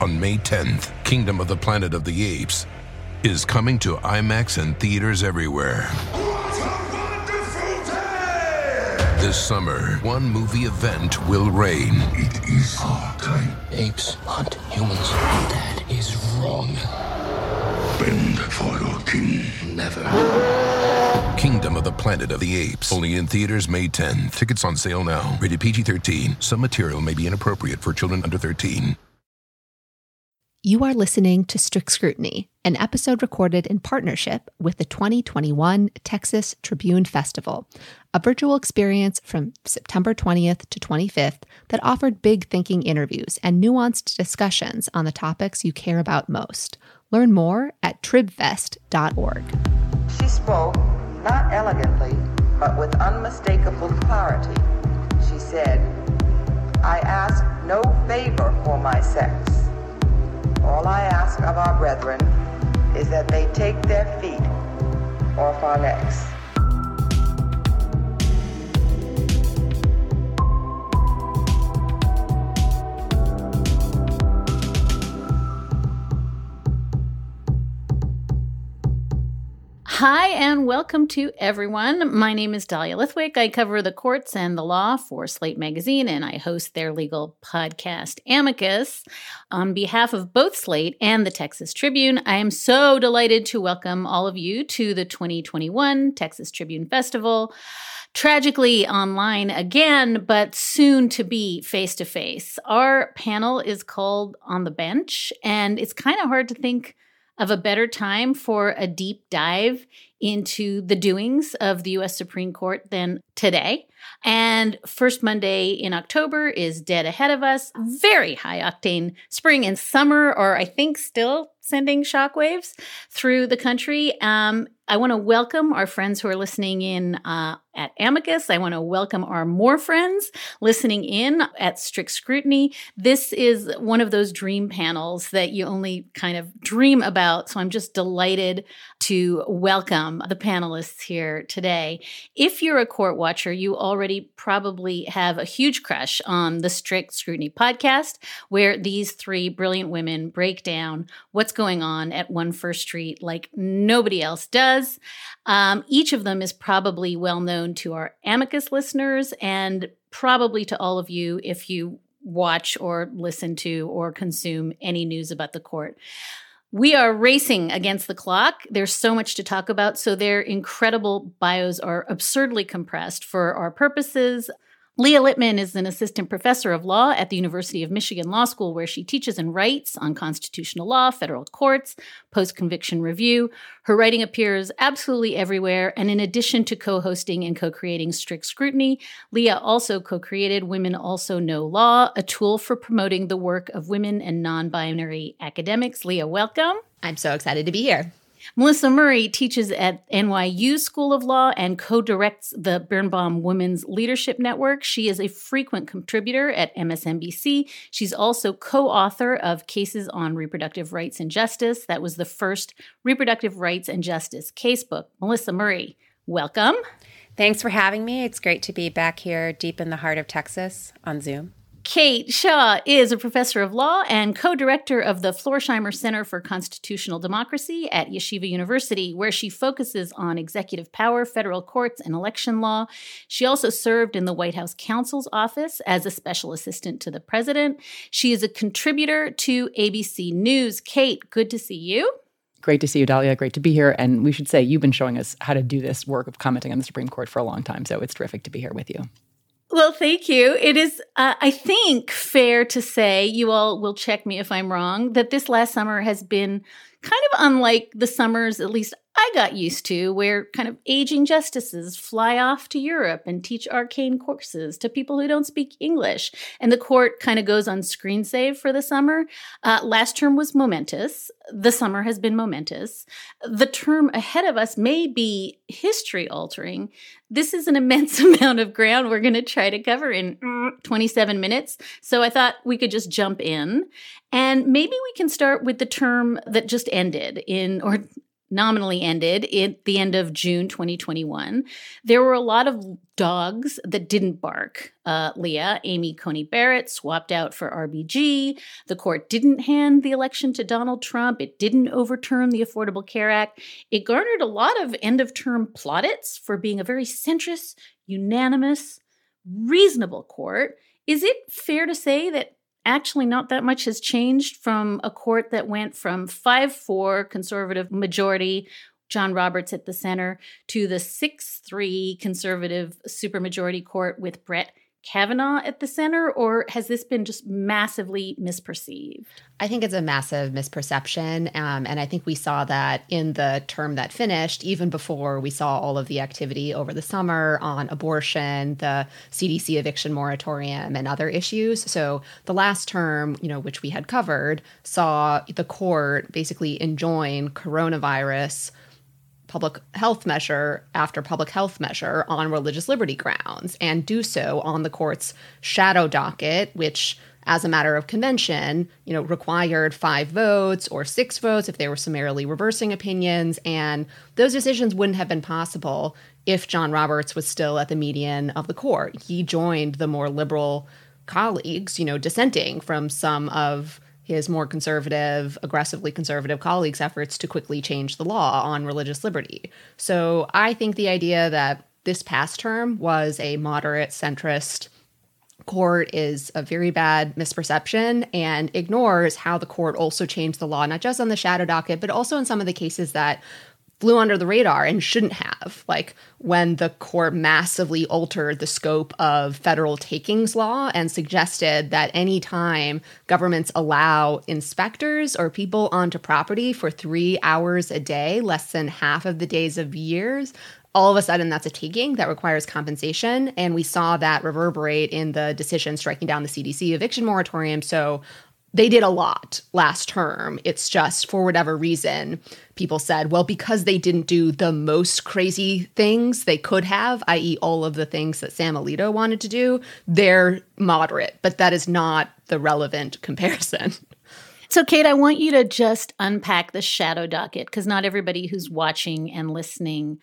on May 10th, Kingdom of the Planet of the Apes is coming to IMAX and theaters everywhere. What a wonderful day! This summer, one movie event will reign. It is our time. Apes hunt humans. That is wrong. Bend for your king. Never. Kingdom of the Planet of the Apes. Only in theaters May 10th. Tickets on sale now. Rated PG-13. Some material may be inappropriate for children under 13. You are listening to Strict Scrutiny, an episode recorded in partnership with the 2021 Texas Tribune Festival, a virtual experience from September 20th to 25th that offered big thinking interviews and nuanced discussions on the topics you care about most. Learn more at tribfest.org. She spoke, not elegantly, but with unmistakable clarity. She said, "I ask no favor for my sex. All I ask of our brethren is that they take their feet off our necks." Hi, and welcome to everyone. My name is Dahlia Lithwick. I cover the courts and the law for Slate Magazine, and I host their legal podcast, Amicus. On behalf of both Slate and the Texas Tribune, I am so delighted to welcome all of you to the 2021 Texas Tribune Festival. Tragically online again, but soon to be face-to-face. Our panel is called On the Bench, and it's kind of hard to think of a better time for a deep dive into the doings of the U.S. Supreme Court than today. And first Monday in October is dead ahead of us. Very high-octane spring and summer are, I think, still sending shockwaves through the country. I want to welcome our friends who are listening in at Amicus. I want to welcome our more friends listening in at Strict Scrutiny. This is one of those dream panels that you only kind of dream about. So I'm just delighted to welcome the panelists here today. If you're a court watcher, you already probably have a huge crush on the Strict Scrutiny podcast, where these three brilliant women break down what's going on at One First Street like nobody else does. Each of them is probably well known to our Amicus listeners and probably to all of you if you watch or listen to or consume any news about the court. We are racing against the clock. There's so much to talk about, so their incredible bios are absurdly compressed for our purposes. Leah Littman is an assistant professor of law at the University of Michigan Law School, where she teaches and writes on constitutional law, federal courts, post-conviction review. Her writing appears absolutely everywhere, and in addition to co-hosting and co-creating Strict Scrutiny, Leah also co-created Women Also Know Law, a tool for promoting the work of women and non-binary academics. Leah, welcome. I'm so excited to be here. Melissa Murray teaches at NYU School of Law and co-directs the Birnbaum Women's Leadership Network. She is a frequent contributor at MSNBC. She's also co-author of Cases on Reproductive Rights and Justice. That was the first reproductive rights and justice casebook. Melissa Murray, welcome. Thanks for having me. It's great to be back here deep in the heart of Texas on Zoom. Kate Shaw is a professor of law and co-director of the Florsheim Center for Constitutional Democracy at Yeshiva University, where she focuses on executive power, federal courts, and election law. She also served in the White House counsel's office as a special assistant to the president. She is a contributor to ABC News. Kate, good to see you. Great to see you, Dahlia. Great to be here. And we should say you've been showing us how to do this work of commenting on the Supreme Court for a long time, so it's terrific to be here with you. Well, thank you. It is, I think, fair to say, you all will check me if I'm wrong, that this last summer has been kind of unlike the summers, at least I got used to, where kind of aging justices fly off to Europe and teach arcane courses to people who don't speak English. And the court kind of goes on screen save for the summer. Last term was momentous. The summer has been momentous. The term ahead of us may be history altering. This is an immense amount of ground we're going to try to cover in 27 minutes. So I thought we could just jump in. And maybe we can start with the term that just ended in, or nominally ended at the end of June 2021, there were a lot of dogs that didn't bark. Leah, Amy Coney Barrett, swapped out for RBG. The court didn't hand the election to Donald Trump. It didn't overturn the Affordable Care Act. It garnered a lot of end-of-term plaudits for being a very centrist, unanimous, reasonable court. Is it fair to say that actually not that much has changed from a court that went from 5-4 conservative majority, John Roberts at the center, to the 6-3 conservative supermajority court with Brett Kavanaugh at the center? Or has this been just massively misperceived? I think it's a massive misperception. And I think we saw that in the term that finished, even before we saw all of the activity over the summer on abortion, the CDC eviction moratorium, and other issues. So the last term, which we had covered, saw the court basically enjoin coronavirus public health measure after public health measure on religious liberty grounds, and do so on the court's shadow docket, which, as a matter of convention, required 5 votes or 6 votes if they were summarily reversing opinions. And those decisions wouldn't have been possible if John Roberts was still at the median of the court. He joined the more liberal colleagues, dissenting from some of his more conservative, aggressively conservative colleagues' efforts to quickly change the law on religious liberty. So I think the idea that this past term was a moderate centrist court is a very bad misperception and ignores how the court also changed the law, not just on the shadow docket, but also in some of the cases that flew under the radar and shouldn't have, like when the court massively altered the scope of federal takings law and suggested that any time governments allow inspectors or people onto property for 3 hours a day, less than half of the days of years, all of a sudden that's a taking that requires compensation. And we saw that reverberate in the decision striking down the CDC eviction moratorium. So they did a lot last term. It's just, for whatever reason, people said, well, because they didn't do the most crazy things they could have, i.e. all of the things that Sam Alito wanted to do, they're moderate. But that is not the relevant comparison. So, Kate, I want you to just unpack the shadow docket, because not everybody who's watching and listening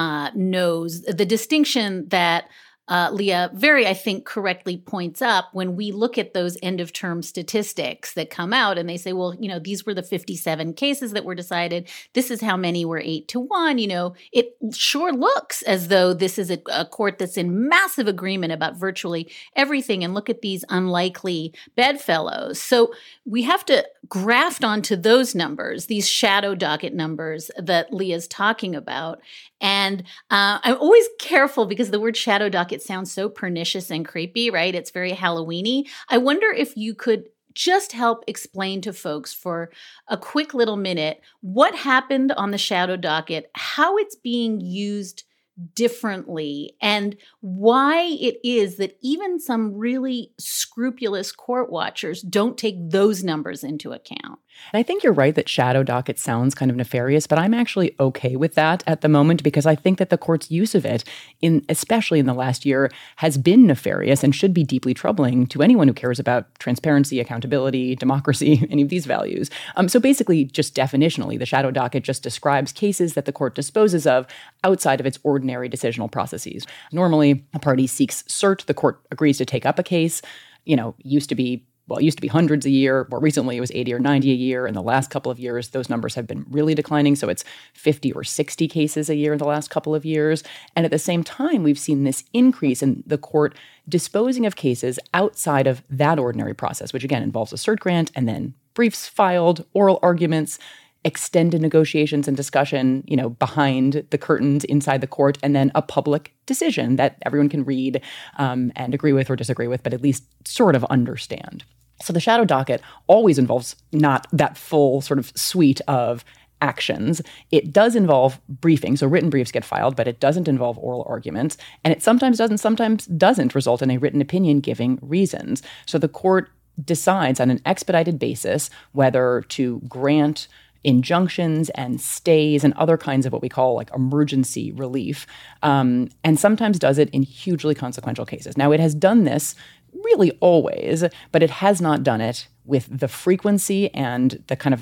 knows the distinction that Leah very, I think, correctly points up when we look at those end-of-term statistics that come out and they say, well, these were the 57 cases that were decided. This is how many were 8-1. It sure looks as though this is a court that's in massive agreement about virtually everything. And look at these unlikely bedfellows. So we have to graft onto those numbers, these shadow docket numbers that Leah's talking about. And I'm always careful because the word shadow docket sounds so pernicious and creepy, right? It's very Halloween-y. I wonder if you could just help explain to folks for a quick little minute what happened on the shadow docket, how it's being used differently, and why it is that even some really scrupulous court watchers don't take those numbers into account. And I think you're right that shadow docket sounds kind of nefarious, but I'm actually okay with that at the moment because I think that the court's use of it, especially in the last year, has been nefarious and should be deeply troubling to anyone who cares about transparency, accountability, democracy, any of these values. So basically, just definitionally, the shadow docket just describes cases that the court disposes of outside of its ordinary decisional processes. Normally, a party seeks cert, the court agrees to take up a case. It used to be hundreds a year. More recently, it was 80 or 90 a year. In the last couple of years, those numbers have been really declining. So it's 50 or 60 cases a year in the last couple of years. And at the same time, we've seen this increase in the court disposing of cases outside of that ordinary process, which again involves a cert grant and then briefs filed, oral arguments, extended negotiations and discussion, behind the curtains inside the court, and then a public decision that everyone can read and agree with or disagree with, but at least sort of understand. So the shadow docket always involves not that full sort of suite of actions. It does involve briefing, so written briefs get filed, but it doesn't involve oral arguments, and it sometimes doesn't result in a written opinion giving reasons. So the court decides on an expedited basis whether to grant injunctions and stays and other kinds of what we call like emergency relief, and sometimes does it in hugely consequential cases. Now, it has done this really always, but it has not done it with the frequency and the kind of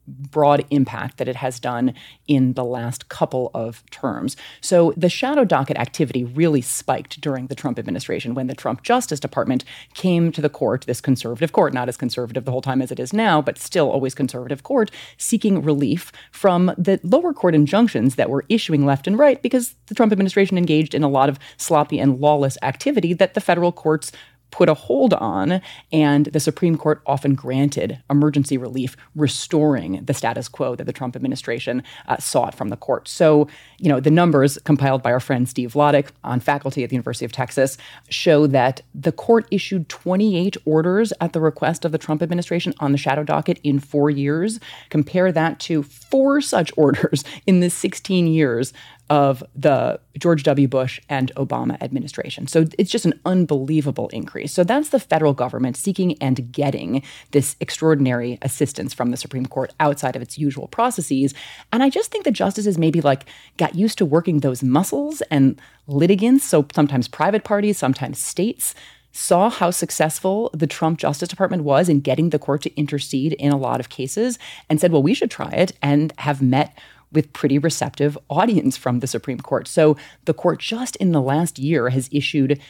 broad impact that it has done in the last couple of terms. So the shadow docket activity really spiked during the Trump administration when the Trump Justice Department came to the court, this conservative court, not as conservative the whole time as it is now, but still always conservative court, seeking relief from the lower court injunctions that were issuing left and right because the Trump administration engaged in a lot of sloppy and lawless activity that the federal courts put a hold on, and the Supreme Court often granted emergency relief, restoring the status quo that the Trump administration sought from the court. So, the numbers compiled by our friend Steve Vladeck on faculty at the University of Texas show that the court issued 28 orders at the request of the Trump administration on the shadow docket in 4 years. Compare that to 4 such orders in the 16 years of the George W. Bush and Obama administration. So it's just an unbelievable increase. So that's the federal government seeking and getting this extraordinary assistance from the Supreme Court outside of its usual processes. And I just think the justices maybe got used to working those muscles, and litigants, so sometimes private parties, sometimes states, saw how successful the Trump Justice Department was in getting the court to intercede in a lot of cases and said, well, we should try it, and have met with pretty receptive audience from the Supreme Court. So the court just in the last year has issued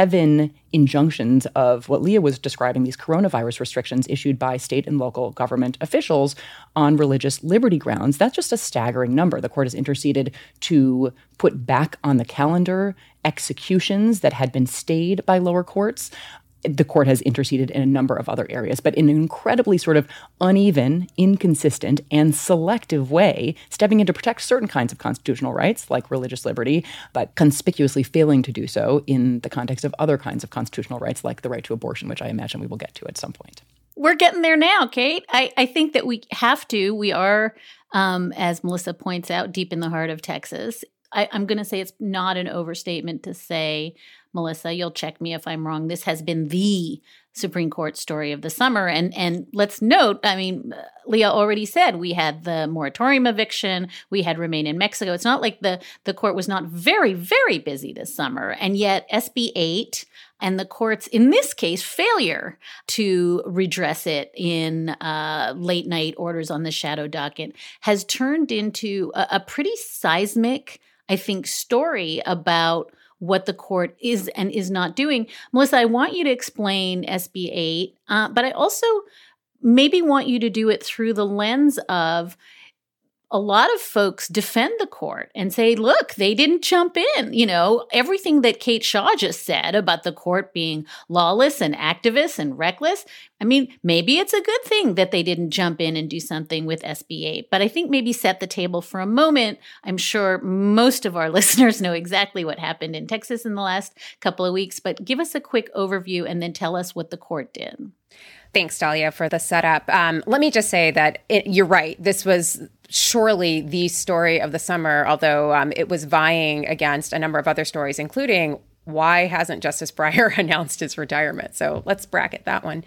7 injunctions of what Leah was describing, these coronavirus restrictions issued by state and local government officials on religious liberty grounds. That's just a staggering number. The court has interceded to put back on the calendar executions that had been stayed by lower courts. The court has interceded in a number of other areas, but in an incredibly sort of uneven, inconsistent, and selective way, stepping in to protect certain kinds of constitutional rights, like religious liberty, but conspicuously failing to do so in the context of other kinds of constitutional rights, like the right to abortion, which I imagine we will get to at some point. We're getting there now, Kate. I think that we have to. We are, as Melissa points out, deep in the heart of Texas. I'm going to say it's not an overstatement to say, Melissa, you'll check me if I'm wrong, this has been the Supreme Court story of the summer. And let's note, Leah already said we had the moratorium eviction, we had Remain in Mexico. It's not like the court was not very, very busy this summer. And yet SB 8 and the court's, in this case, failure to redress it in late night orders on the shadow docket has turned into a pretty seismic, I think, story about what the court is and is not doing. Melissa, I want you to explain SB 8, but I also maybe want you to do it through the lens of a lot of folks defend the court and say, look, they didn't jump in. Everything that Kate Shaw just said about the court being lawless and activist and reckless. Maybe it's a good thing that they didn't jump in and do something with SB 8, but I think maybe set the table for a moment. I'm sure most of our listeners know exactly what happened in Texas in the last couple of weeks, but give us a quick overview and then tell us what the court did. Thanks, Dahlia, for the setup. Let me just say that you're right. This was surely the story of the summer, although it was vying against a number of other stories, including why hasn't Justice Breyer announced his retirement? So let's bracket that one.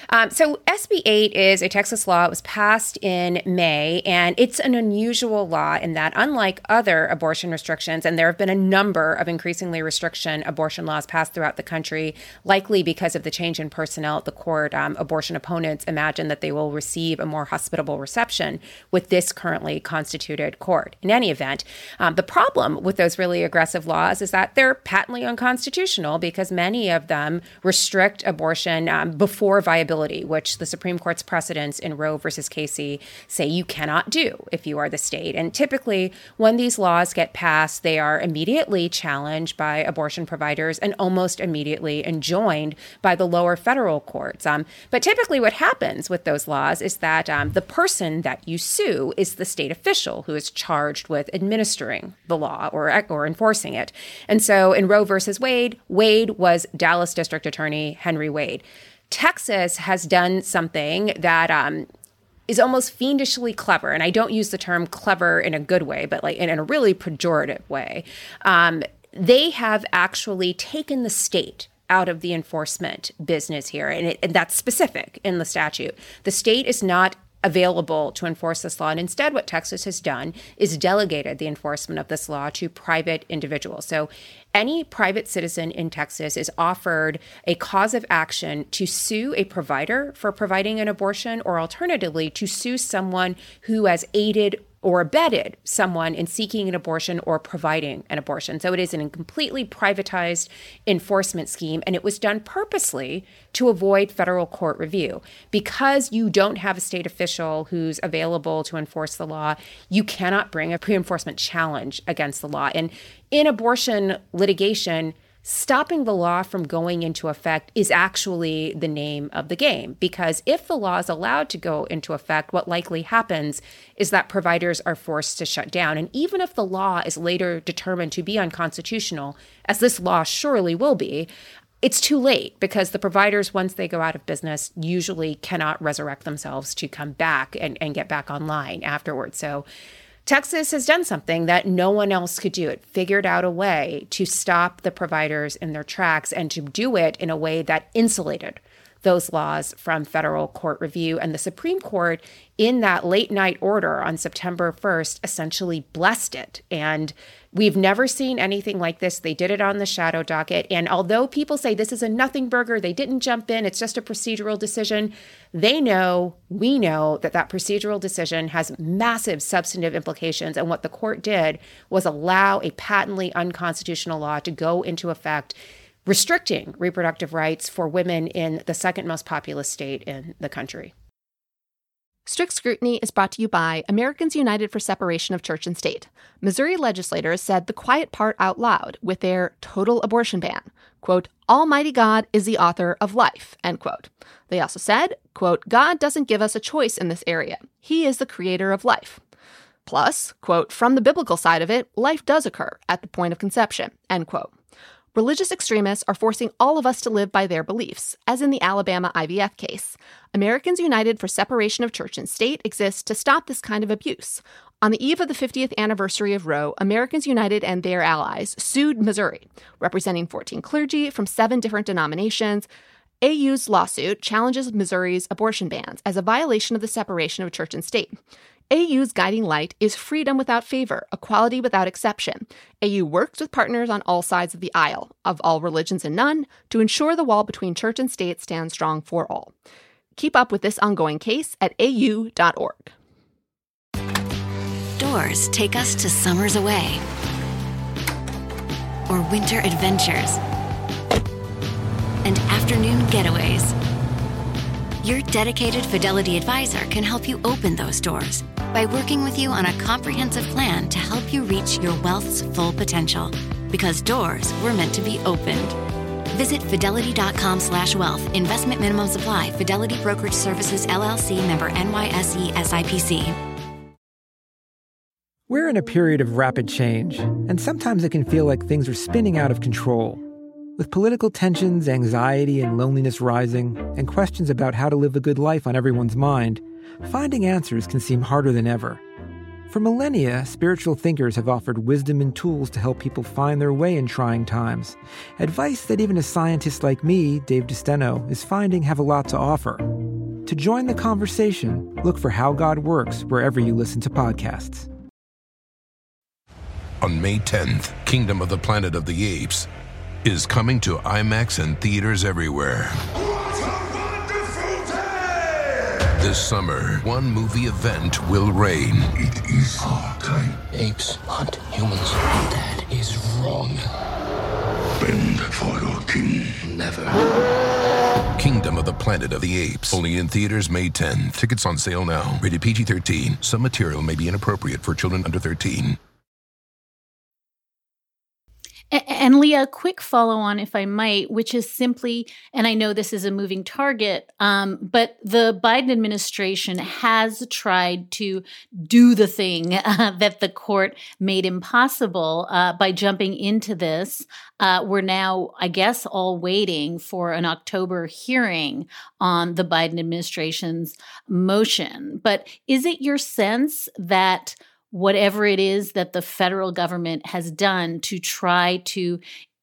So SB 8 is a Texas law. It was passed in May, and it's an unusual law in that, unlike other abortion restrictions, and there have been a number of increasingly restriction abortion laws passed throughout the country, likely because of the change in personnel at the court, abortion opponents imagine that they will receive a more hospitable reception with this currently constituted court. In any event, the problem with those really aggressive laws is that they're patently unconstitutional because many of them restrict abortion before viability, which the Supreme Court's precedents in Roe versus Casey say you cannot do if you are the state. And typically, when these laws get passed, they are immediately challenged by abortion providers and almost immediately enjoined by the lower federal courts. But typically what happens with those laws is that the person that you sue is the state official who is charged with administering the law or enforcing it. And so in Roe versus Wade, Wade was Dallas District Attorney Henry Wade. Texas has done something that is almost fiendishly clever. And I don't use the term clever in a good way, but in a really pejorative way. They have actually taken the state out of the enforcement business here. And that's specific in the statute. The state is not available to enforce this law. And instead, what Texas has done is delegated the enforcement of this law to private individuals. So any private citizen in Texas is offered a cause of action to sue a provider for providing an abortion, or alternatively, to sue someone who has aided or abetted someone in seeking an abortion or providing an abortion. So it is a completely privatized enforcement scheme, and it was done purposely to avoid federal court review. Because you don't have a state official who's available to enforce the law, you cannot bring a pre-enforcement challenge against the law. And in abortion litigation, stopping the law from going into effect is actually the name of the game, because if the law is allowed to go into effect, what likely happens is that providers are forced to shut down. And even if the law is later determined to be unconstitutional, as this law surely will be, it's too late, because the providers, once they go out of business, usually cannot resurrect themselves to come back and get back online afterwards. So Texas has done something that no one else could do. It figured out a way to stop the providers in their tracks, and to do it in a way that insulated those laws from federal court review. And the Supreme Court, in that late night order on September 1st, essentially blessed it. And we've never seen anything like this. They did it on the shadow docket. And although people say this is a nothing burger, they didn't jump in, it's just a procedural decision, they know, we know, that that procedural decision has massive substantive implications. And what the court did was allow a patently unconstitutional law to go into effect, restricting reproductive rights for women in the second most populous state in the country. Strict Scrutiny is brought to you by Americans United for Separation of Church and State. Missouri legislators said the quiet part out loud with their total abortion ban. Quote, Almighty God is the author of life, end quote. They also said, quote, God doesn't give us a choice in this area. He is the creator of life. Plus, quote, from the biblical side of it, life does occur at the point of conception, end quote. Religious extremists are forcing all of us to live by their beliefs, as in the Alabama IVF case. Americans United for Separation of Church and State exists to stop this kind of abuse. On the eve of the 50th anniversary of Roe, Americans United and their allies sued Missouri, representing 14 clergy from 7 different denominations. AU's lawsuit challenges Missouri's abortion bans as a violation of the separation of church and state. AU's guiding light is freedom without favor, equality without exception. AU works with partners on all sides of the aisle, of all religions and none, to ensure the wall between church and state stands strong for all. Keep up with this ongoing case at au.org. Doors take us to summers away, or winter adventures, and afternoon getaways. Your dedicated Fidelity advisor can help you open those doors by working with you on a comprehensive plan to help you reach your wealth's full potential. Because doors were meant to be opened. Visit fidelity.com/wealth. Investment minimum supply. Fidelity Brokerage Services, LLC, member NYSE SIPC. We're in a period of rapid change, and sometimes it can feel like things are spinning out of control. With political tensions, anxiety, and loneliness rising, and questions about how to live a good life on everyone's mind, finding answers can seem harder than ever. For millennia, spiritual thinkers have offered wisdom and tools to help people find their way in trying times. Advice that even a scientist like me, Dave DeSteno, is finding have a lot to offer. To join the conversation, look for How God Works wherever you listen to podcasts. On May 10th, Kingdom of the Planet of the Apes is coming to IMAX and theaters everywhere. What a wonderful day! This summer, one movie event will reign. It is our time. Apes hunt humans. That is wrong. Bend for your king. Never. Kingdom of the Planet of the Apes. Only in theaters May 10th. Tickets on sale now. Rated PG-13. Some material may be inappropriate for children under 13. And Leah, quick follow on, if I might, which is simply, and I know this is a moving target, but the Biden administration has tried to do the thing that the court made impossible by jumping into this. We're now, I guess, all waiting for an October hearing on the Biden administration's motion. But is it your sense that whatever it is that the federal government has done to try to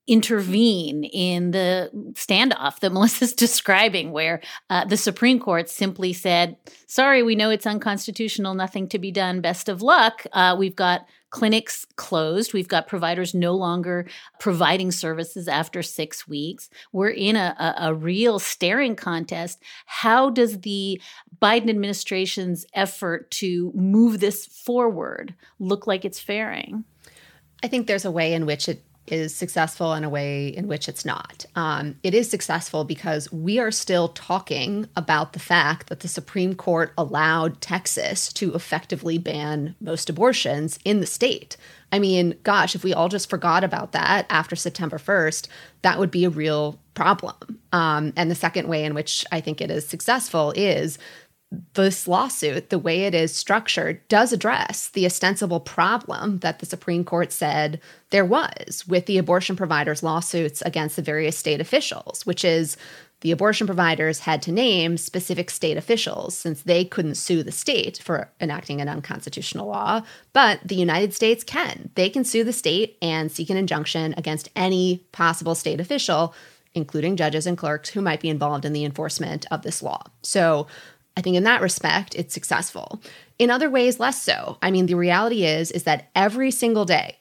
intervene in the standoff that Melissa's describing, where the Supreme Court simply said, sorry, we know it's unconstitutional, nothing to be done, best of luck. We've got clinics closed. We've got providers no longer providing services after 6 weeks. We're in a real staring contest. How does the Biden administration's effort to move this forward look like it's faring? I think there's a way in which it is successful and a way in which it's not. It is successful because we are still talking about the fact that the Supreme Court allowed Texas to effectively ban most abortions in the state. I mean, gosh, if we all just forgot about that after September 1st, that would be a real problem. And the second way in which I think it is successful is this lawsuit, the way it is structured, does address the ostensible problem that the Supreme Court said there was with the abortion providers' lawsuits against the various state officials, which is the abortion providers had to name specific state officials since they couldn't sue the state for enacting an unconstitutional law, but the United States can. They can sue the state and seek an injunction against any possible state official, including judges and clerks who might be involved in the enforcement of this law. So I think in that respect, it's successful. In other ways, less so. I mean, the reality is that every single day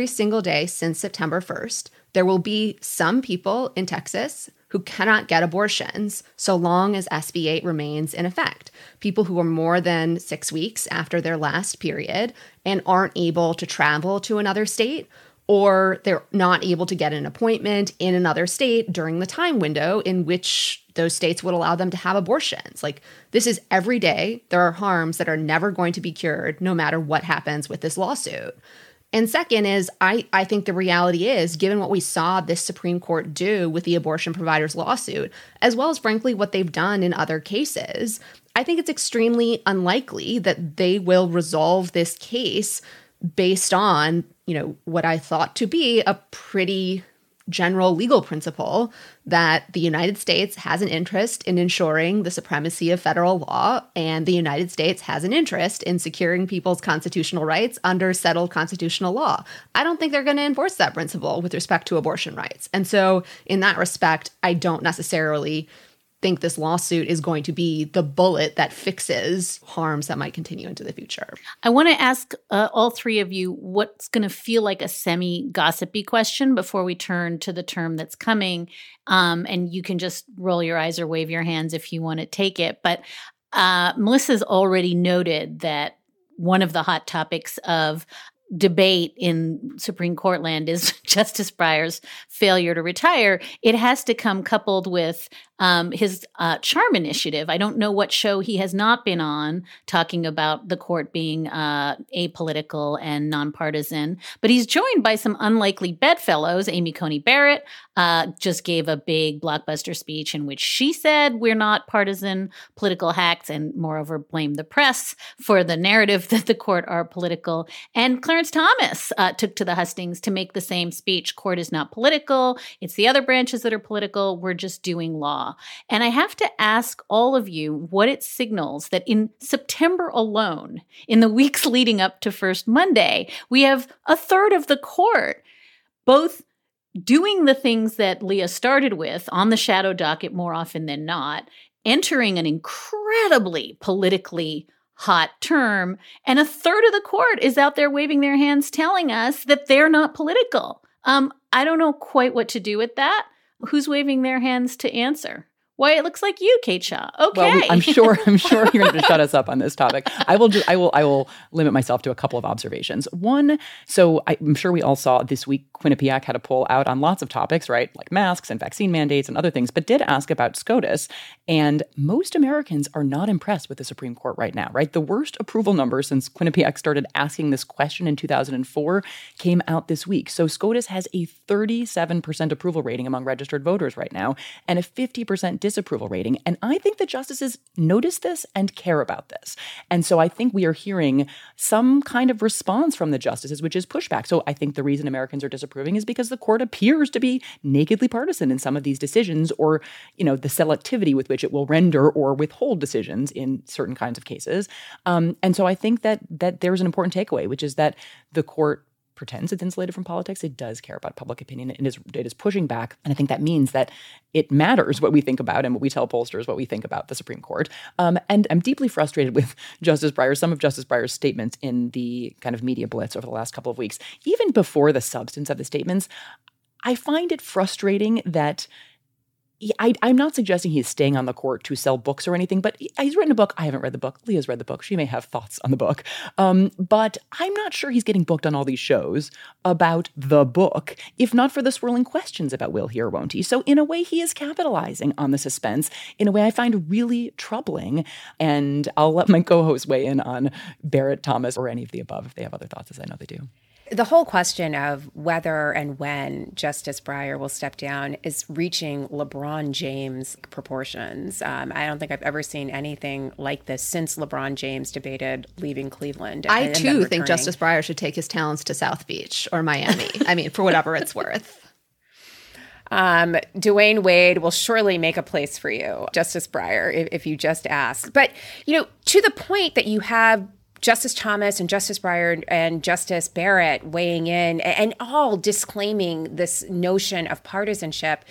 since September 1st, there will be some people in Texas who cannot get abortions so long as SB 8 remains in effect. People who are more than 6 weeks after their last period and aren't able to travel to another state, or they're not able to get an appointment in another state during the time window in which those states would allow them to have abortions. Like, this is every day. There are harms that are never going to be cured no matter what happens with this lawsuit. And second is, I think the reality is, given what we saw this Supreme Court do with the abortion providers lawsuit, as well as, frankly, what they've done in other cases, I think it's extremely unlikely that they will resolve this case based on, what I thought to be a pretty general legal principle that the United States has an interest in ensuring the supremacy of federal law, and the United States has an interest in securing people's constitutional rights under settled constitutional law. I don't think they're going to enforce that principle with respect to abortion rights. And so in that respect, I don't necessarily think this lawsuit is going to be the bullet that fixes harms that might continue into the future. I want to ask all three of you what's going to feel like a semi-gossipy question before we turn to the term that's coming. And you can just roll your eyes or wave your hands if you want to take it. But Melissa's already noted that one of the hot topics of debate in Supreme Court land is Justice Breyer's failure to retire. It has to come coupled with his charm initiative. I don't know what show he has not been on talking about the court being apolitical and nonpartisan, but he's joined by some unlikely bedfellows. Amy Coney Barrett just gave a big blockbuster speech in which she said we're not partisan political hacks, and moreover blamed the press for the narrative that the court are political. And Clarence Thomas took to the hustings to make the same speech. Court is not political. It's the other branches that are political. We're just doing law. And I have to ask all of you what it signals that in September alone, in the weeks leading up to First Monday, we have a third of the court both doing the things that Leah started with on the shadow docket more often than not, entering an incredibly politically hot term, and a third of the court is out there waving their hands telling us that they're not political. I don't know quite what to do with that. Who's waving their hands to answer? Why, it looks like you, Kate Shaw. Okay. Well, I'm sure you're going to shut us up on this topic. I will limit myself to a couple of observations. One, so I'm sure we all saw this week Quinnipiac had a poll out on lots of topics, right? Like masks and vaccine mandates and other things, but did ask about SCOTUS. And most Americans are not impressed with the Supreme Court right now, right? The worst approval number since Quinnipiac started asking this question in 2004 came out this week. So SCOTUS has a 37% approval rating among registered voters right now and a 50% disapproval rating. And I think the justices notice this and care about this. And so I think we are hearing some kind of response from the justices, which is pushback. So I think the reason Americans are disapproving is because the court appears to be nakedly partisan in some of these decisions, or, the selectivity with which it will render or withhold decisions in certain kinds of cases. And so I think that there's an important takeaway, which is that the court pretends it's insulated from politics. It does care about public opinion. It is pushing back. And I think that means that it matters what we think about and what we tell pollsters what we think about the Supreme Court. And I'm deeply frustrated with Justice Breyer, some of Justice Breyer's statements in the kind of media blitz over the last couple of weeks. Even before the substance of the statements, I find it frustrating that I'm not suggesting he's staying on the court to sell books or anything, but he's written a book. I haven't read the book. Leah's read the book. She may have thoughts on the book. But I'm not sure he's getting booked on all these shows about the book, if not for the swirling questions about will he or won't he. So in a way, he is capitalizing on the suspense in a way I find really troubling. And I'll let my co-hosts weigh in on Barrett, Thomas, or any of the above if they have other thoughts, as I know they do. The whole question of whether and when Justice Breyer will step down is reaching LeBron James proportions. I don't think I've ever seen anything like this since LeBron James debated leaving Cleveland. I too think Justice Breyer should take his talents to South Beach or Miami. I mean, for whatever it's worth. Dwayne Wade will surely make a place for you, Justice Breyer, if you just ask. But, to the point that you have Justice Thomas and Justice Breyer and Justice Barrett weighing in and all disclaiming this notion of partisanship,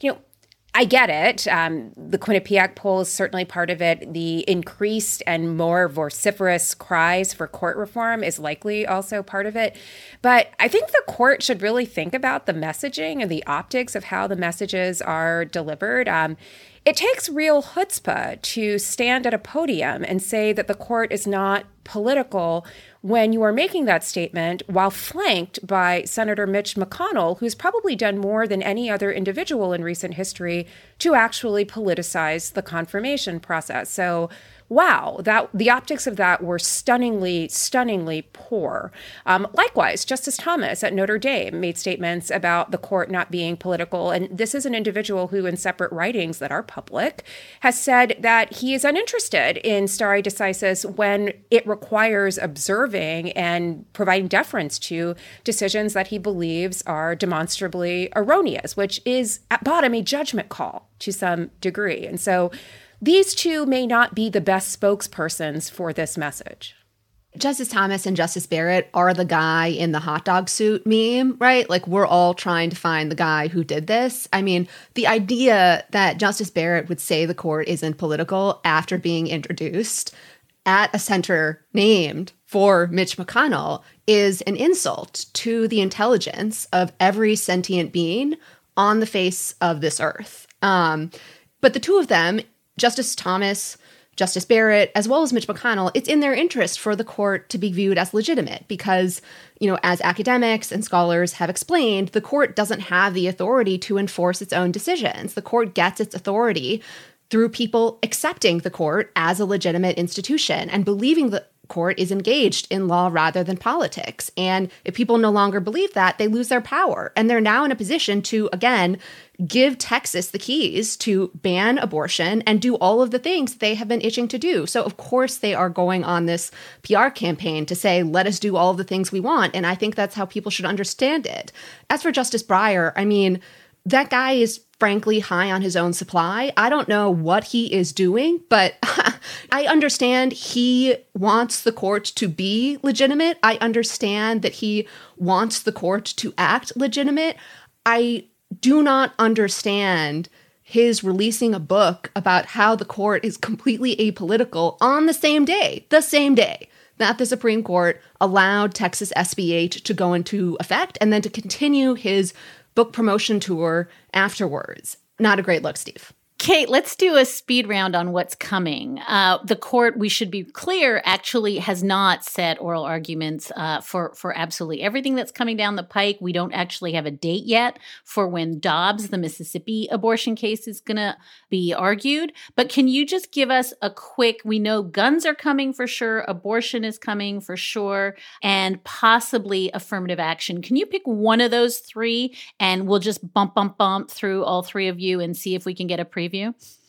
I get it. The Quinnipiac poll is certainly part of it. The increased and more vociferous cries for court reform is likely also part of it. But I think the court should really think about the messaging and the optics of how the messages are delivered. It takes real chutzpah to stand at a podium and say that the court is not political when you are making that statement while flanked by Senator Mitch McConnell, who's probably done more than any other individual in recent history to actually politicize the confirmation process. So, wow, the optics of that were stunningly, stunningly poor. Likewise, Justice Thomas at Notre Dame made statements about the court not being political. And this is an individual who, in separate writings that are public, has said that he is uninterested in stare decisis when it requires observing and providing deference to decisions that he believes are demonstrably erroneous, which is at bottom a judgment call to some degree. And so these two may not be the best spokespersons for this message. Justice Thomas and Justice Barrett are the guy in the hot dog suit meme, right? Like, we're all trying to find the guy who did this. I mean, the idea that Justice Barrett would say the court isn't political after being introduced at a center named for Mitch McConnell is an insult to the intelligence of every sentient being on the face of this earth. But the two of them, Justice Thomas, Justice Barrett, as well as Mitch McConnell, it's in their interest for the court to be viewed as legitimate because, as academics and scholars have explained, the court doesn't have the authority to enforce its own decisions. The court gets its authority through people accepting the court as a legitimate institution and believing the court is engaged in law rather than politics. And if people no longer believe that, they lose their power. And they're now in a position to, again, give Texas the keys to ban abortion and do all of the things they have been itching to do. So, of course, they are going on this PR campaign to say, let us do all of the things we want. And I think that's how people should understand it. As for Justice Breyer, I mean, that guy is frankly high on his own supply. I don't know what he is doing, but I understand he wants the court to be legitimate. I understand that he wants the court to act legitimate. I do not understand his releasing a book about how the court is completely apolitical on the same day that the Supreme Court allowed Texas SB 8 to go into effect and then to continue his book promotion tour afterwards. Not a great look, Steve. Kate, let's do a speed round on what's coming. The court, we should be clear, actually has not set oral arguments for absolutely everything that's coming down the pike. We don't actually have a date yet for when Dobbs, the Mississippi abortion case, is going to be argued. But can you just give us a quick, we know guns are coming for sure, abortion is coming for sure, and possibly affirmative action. Can you pick one of those three and we'll just bump through all three of you and see if we can get a preview?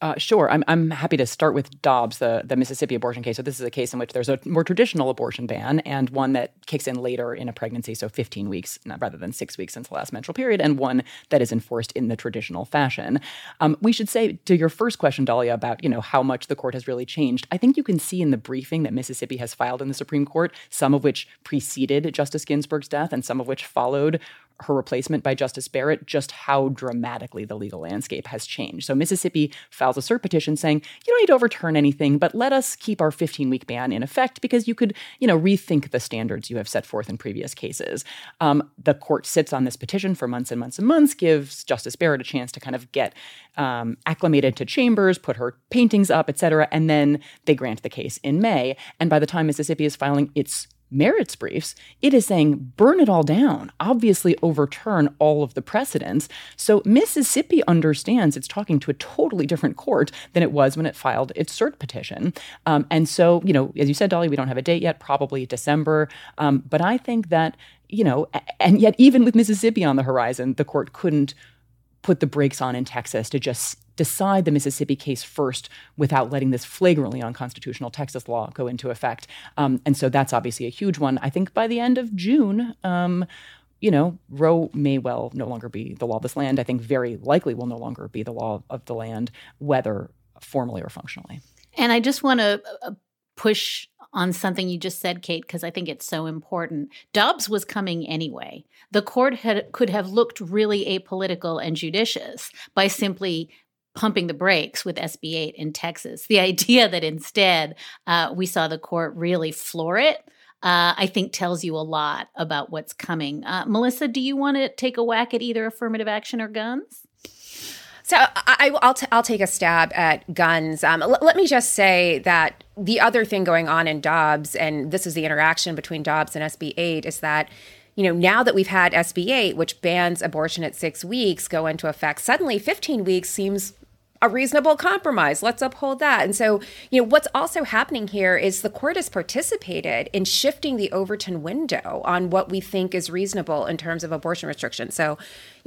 Sure. I'm happy to start with Dobbs, the Mississippi abortion case. So this is a case in which there's a more traditional abortion ban and one that kicks in later in a pregnancy, so 15 weeks rather than 6 weeks since the last menstrual period, and one that is enforced in the traditional fashion. We should say, to your first question, Dahlia, about how much the court has really changed, I think you can see in the briefing that Mississippi has filed in the Supreme Court, some of which preceded Justice Ginsburg's death and some of which followed her replacement by Justice Barrett, just how dramatically the legal landscape has changed. So Mississippi files a cert petition saying, you don't need to overturn anything, but let us keep our 15-week ban in effect because you could, rethink the standards you have set forth in previous cases. The court sits on this petition for months and months and months, gives Justice Barrett a chance to kind of get acclimated to chambers, put her paintings up, et cetera, and then they grant the case in May. And by the time Mississippi is filing its merits briefs, it is saying, burn it all down, obviously overturn all of the precedents. So Mississippi understands it's talking to a totally different court than it was when it filed its cert petition. And so, as you said, Dolly, we don't have a date yet, probably December. But I think that, and yet even with Mississippi on the horizon, the court couldn't put the brakes on in Texas to just decide the Mississippi case first without letting this flagrantly unconstitutional Texas law go into effect. And so that's obviously a huge one. I think by the end of June, Roe may well no longer be the law of this land. I think very likely will no longer be the law of the land, whether formally or functionally. And I just want to push on something you just said, Kate, because I think it's so important. Dobbs was coming anyway. The court could have looked really apolitical and judicious by simply pumping the brakes with SB 8 in Texas. The idea that instead we saw the court really floor it, I think tells you a lot about what's coming. Melissa, do you want to take a whack at either affirmative action or guns? So I'll take a stab at guns. Let me just say that the other thing going on in Dobbs, and this is the interaction between Dobbs and SB 8, is that now that we've had SB 8, which bans abortion at 6 weeks, go into effect, suddenly 15 weeks seems a reasonable compromise. Let's uphold that. And so, what's also happening here is the court has participated in shifting the Overton window on what we think is reasonable in terms of abortion restrictions. So,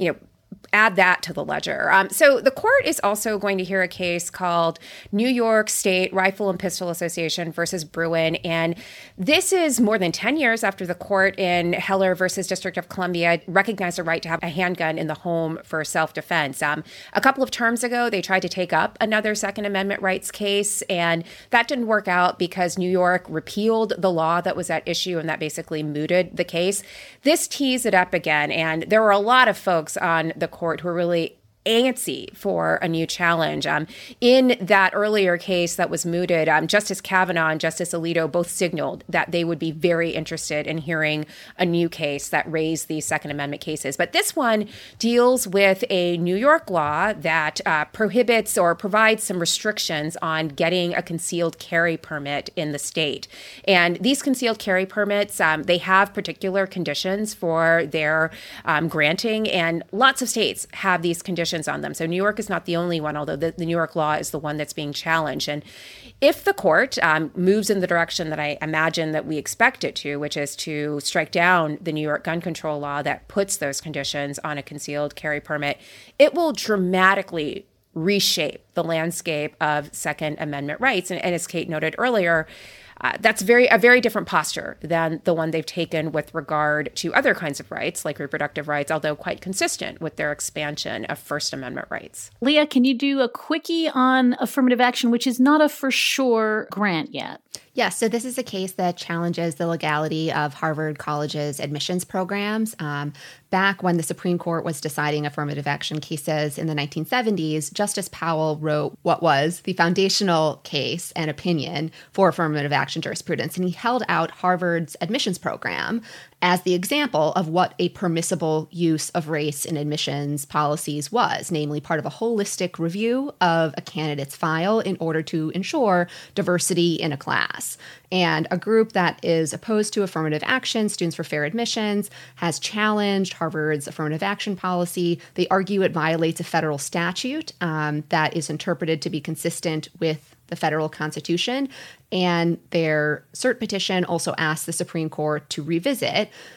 add that to the ledger. So the court is also going to hear a case called New York State Rifle and Pistol Association versus Bruin. And this is more than 10 years after the court in Heller versus District of Columbia recognized a right to have a handgun in the home for self-defense. A couple of terms ago, they tried to take up another Second Amendment rights case, and that didn't work out because New York repealed the law that was at issue, and that basically mooted the case. This tees it up again, and there were a lot of folks on the court who are really antsy for a new challenge. In that earlier case that was mooted, Justice Kavanaugh and Justice Alito both signaled that they would be very interested in hearing a new case that raised these Second Amendment cases. But this one deals with a New York law that prohibits or provides some restrictions on getting a concealed carry permit in the state. And these concealed carry permits, they have particular conditions for their granting, and lots of states have these conditions on them. So New York is not the only one, although the New York law is the one that's being challenged. And if the court moves in the direction that I imagine that we expect it to, which is to strike down the New York gun control law that puts those conditions on a concealed carry permit, it will dramatically reshape the landscape of Second Amendment rights. And as Kate noted earlier, that's a very different posture than the one they've taken with regard to other kinds of rights, like reproductive rights, although quite consistent with their expansion of First Amendment rights. Leah, can you do a quickie on affirmative action, which is not a for sure grant yet? Yes, so this is a case that challenges the legality of Harvard College's admissions programs. Back when the Supreme Court was deciding affirmative action cases in the 1970s, Justice Powell wrote what was the foundational case and opinion for affirmative action jurisprudence. And he held out Harvard's admissions program as the example of what a permissible use of race in admissions policies was, namely part of a holistic review of a candidate's file in order to ensure diversity in a class. And a group that is opposed to affirmative action, Students for Fair Admissions, has challenged Harvard's affirmative action policy. They argue it violates a federal statute that is interpreted to be consistent with the federal Constitution. And their cert petition also asks the Supreme Court to revisit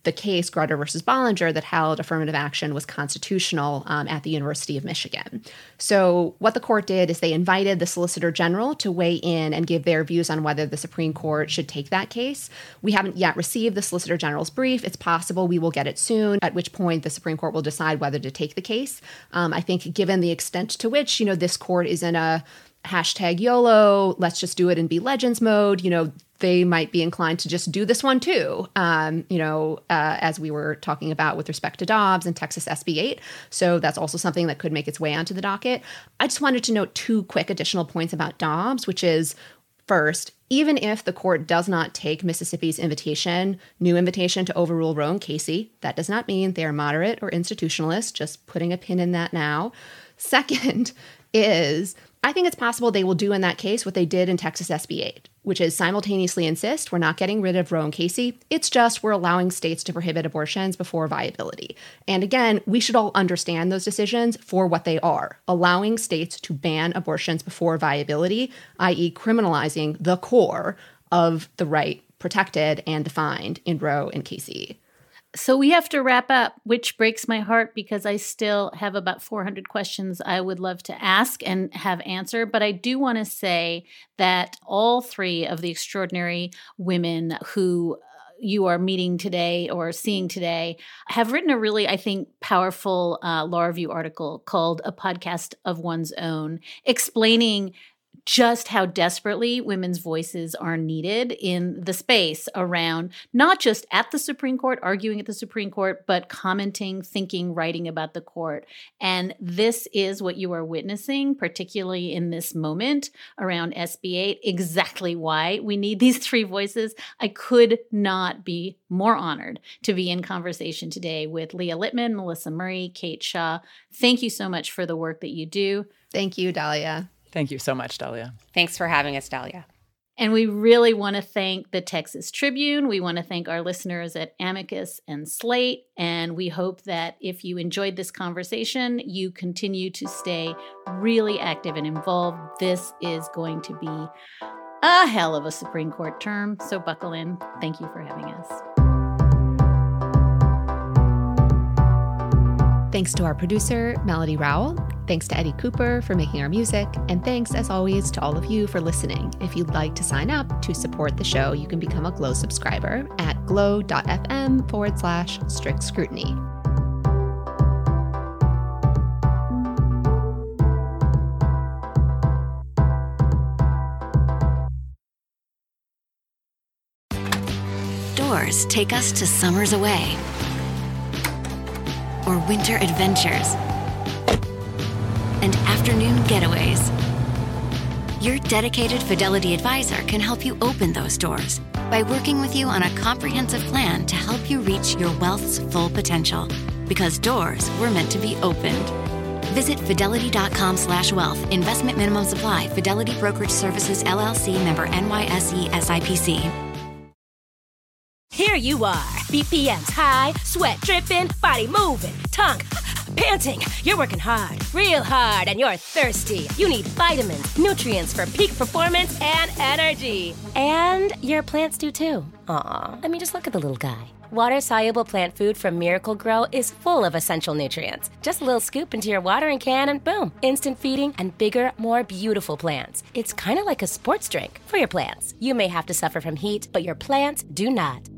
the case Grutter versus Bollinger that held affirmative action was constitutional at the University of Michigan. So what the court did is they invited the Solicitor General to weigh in and give their views on whether the Supreme Court should take that case. We haven't yet received the Solicitor General's brief. It's possible we will get it soon, at which point the Supreme Court will decide whether to take the case. I think given the extent to which, this court is in a hashtag YOLO, let's just do it and be legends mode, they might be inclined to just do this one too, as we were talking about with respect to Dobbs and Texas SB 8. So that's also something that could make its way onto the docket. I just wanted to note 2 quick additional points about Dobbs, which is, first, even if the court does not take Mississippi's new invitation to overrule Roe and Casey, that does not mean they are moderate or institutionalist, just putting a pin in that now. Second is, I think it's possible they will do in that case what they did in Texas SB 8, which is simultaneously insist we're not getting rid of Roe and Casey. It's just we're allowing states to prohibit abortions before viability. And again, we should all understand those decisions for what they are, allowing states to ban abortions before viability, i.e. criminalizing the core of the right protected and defined in Roe and Casey. So we have to wrap up, which breaks my heart because I still have about 400 questions I would love to ask and have answered. But I do want to say that all 3 of the extraordinary women who you are meeting today or seeing today have written a really, I think, powerful law review article called A Podcast of One's Own, explaining just how desperately women's voices are needed in the space around not just at the Supreme Court, arguing at the Supreme Court, but commenting, thinking, writing about the court. And this is what you are witnessing, particularly in this moment around SB 8, exactly why we need these 3 voices. I could not be more honored to be in conversation today with Leah Littman, Melissa Murray, Kate Shaw. Thank you so much for the work that you do. Thank you, Dahlia. Thank you so much, Dahlia. Thanks for having us, Dahlia. And we really want to thank the Texas Tribune. We want to thank our listeners at Amicus and Slate. And we hope that if you enjoyed this conversation, you continue to stay really active and involved. This is going to be a hell of a Supreme Court term. So buckle in. Thank you for having us. Thanks to our producer, Melody Rowell. Thanks to Eddie Cooper for making our music. And thanks, as always, to all of you for listening. If you'd like to sign up to support the show, you can become a Glow subscriber at glow.fm/strict scrutiny. Doors take us to summers away or winter adventures and afternoon getaways. Your dedicated Fidelity advisor can help you open those doors by working with you on a comprehensive plan to help you reach your wealth's full potential. Because doors were meant to be opened. Visit fidelity.com/wealth. Investment minimum supply. Fidelity Brokerage Services, LLC, member NYSE SIPC. Here you are, BPMs high, sweat dripping, body moving, tongue panting. You're working hard, real hard, and you're thirsty. You need vitamins, nutrients for peak performance and energy. And your plants do too. Aw, I mean, just look at the little guy. Water-soluble plant food from Miracle-Gro is full of essential nutrients. Just a little scoop into your watering can and boom, instant feeding and bigger, more beautiful plants. It's kind of like a sports drink for your plants. You may have to suffer from heat, but your plants do not.